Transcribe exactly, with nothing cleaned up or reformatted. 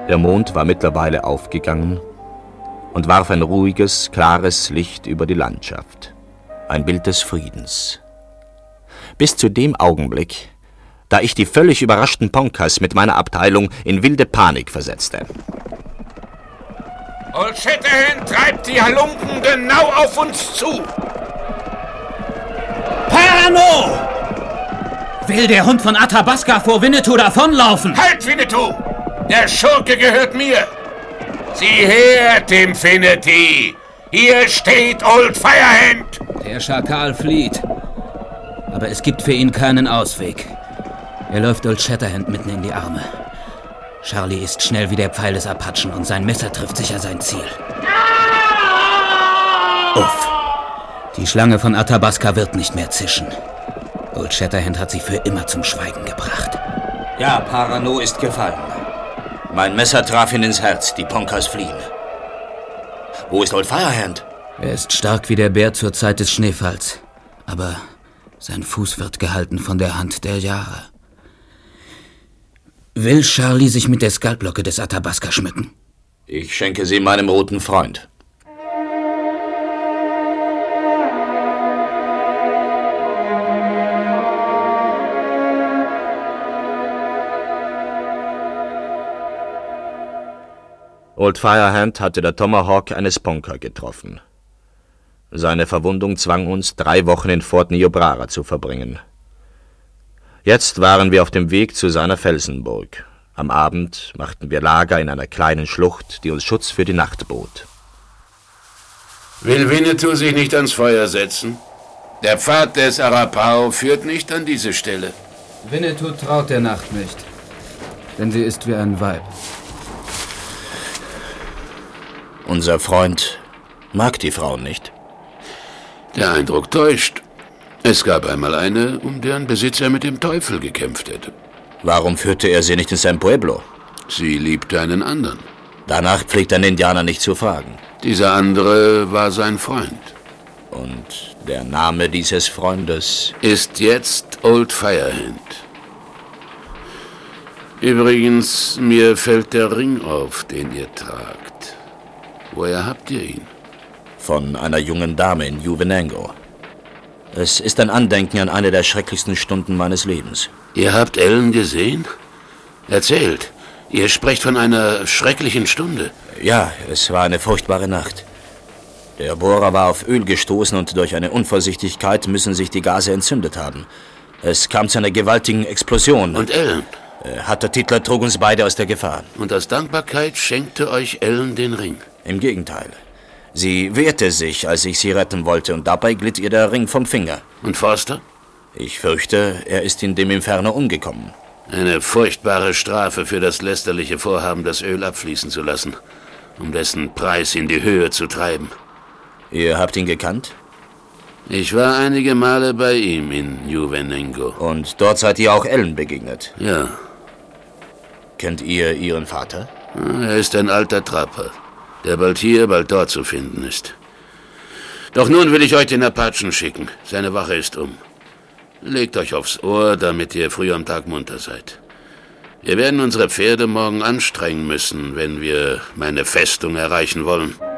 Der Mond war mittlerweile aufgegangen und warf ein ruhiges, klares Licht über die Landschaft. Ein Bild des Friedens. Bis zu dem Augenblick, da ich die völlig überraschten Ponkas mit meiner Abteilung in wilde Panik versetzte. Old Shatterhand treibt die Halunken genau auf uns zu. Parano! Will der Hund von Athabasca vor Winnetou davonlaufen? Halt, Winnetou! Der Schurke gehört mir! Sieh her, Timfinity! Hier steht Old Firehand! Der Schakal flieht. Aber es gibt für ihn keinen Ausweg. Er läuft Old Shatterhand mitten in die Arme. Charlie ist schnell wie der Pfeil des Apachen und sein Messer trifft sicher sein Ziel. Uff. Die Schlange von Athabasca wird nicht mehr zischen. Old Shatterhand hat sie für immer zum Schweigen gebracht. Ja, Parano ist gefallen. Mein Messer traf ihn ins Herz, die Ponkas fliehen. Wo ist Old Firehand? Er ist stark wie der Bär zur Zeit des Schneefalls. Aber sein Fuß wird gehalten von der Hand der Jahre. Will Charlie sich mit der Skalplocke des Athabasca schmücken? Ich schenke sie meinem roten Freund. Old Firehand hatte der Tomahawk eines Ponca getroffen. Seine Verwundung zwang uns, drei Wochen in Fort Niobrara zu verbringen. Jetzt waren wir auf dem Weg zu seiner Felsenburg. Am Abend machten wir Lager in einer kleinen Schlucht, die uns Schutz für die Nacht bot. Will Winnetou sich nicht ans Feuer setzen? Der Pfad des Arapaho führt nicht an diese Stelle. Winnetou traut der Nacht nicht, denn sie ist wie ein Weib. Unser Freund mag die Frauen nicht. Der Eindruck täuscht. Es gab einmal eine, um deren Besitz er mit dem Teufel gekämpft hätte. Warum führte er sie nicht in sein Pueblo? Sie liebte einen anderen. Danach pflegt ein Indianer nicht zu fragen. Dieser andere war sein Freund. Und der Name dieses Freundes ist jetzt Old Firehand. Übrigens, mir fällt der Ring auf, den ihr tragt. Woher habt ihr ihn? Von einer jungen Dame in Juvenango. Es ist ein Andenken an eine der schrecklichsten Stunden meines Lebens. Ihr habt Ellen gesehen? Erzählt. Ihr sprecht von einer schrecklichen Stunde. Ja, es war eine furchtbare Nacht. Der Bohrer war auf Öl gestoßen und durch eine Unvorsichtigkeit müssen sich die Gase entzündet haben. Es kam zu einer gewaltigen Explosion. Und Ellen? Hat der Titler trug uns beide aus der Gefahr. Und aus Dankbarkeit schenkte euch Ellen den Ring? Im Gegenteil. Sie wehrte sich, als ich sie retten wollte, und dabei glitt ihr der Ring vom Finger. Und Forster? Ich fürchte, er ist in dem Inferno umgekommen. Eine furchtbare Strafe für das lästerliche Vorhaben, das Öl abfließen zu lassen, um dessen Preis in die Höhe zu treiben. Ihr habt ihn gekannt? Ich war einige Male bei ihm in Juvenango. Und dort seid ihr auch Ellen begegnet? Ja. Kennt ihr ihren Vater? Er ist ein alter Trapper, der bald hier, bald dort zu finden ist. Doch nun will ich euch den Apachen schicken. Seine Wache ist um. Legt euch aufs Ohr, damit ihr früh am Tag munter seid. Wir werden unsere Pferde morgen anstrengen müssen, wenn wir meine Festung erreichen wollen.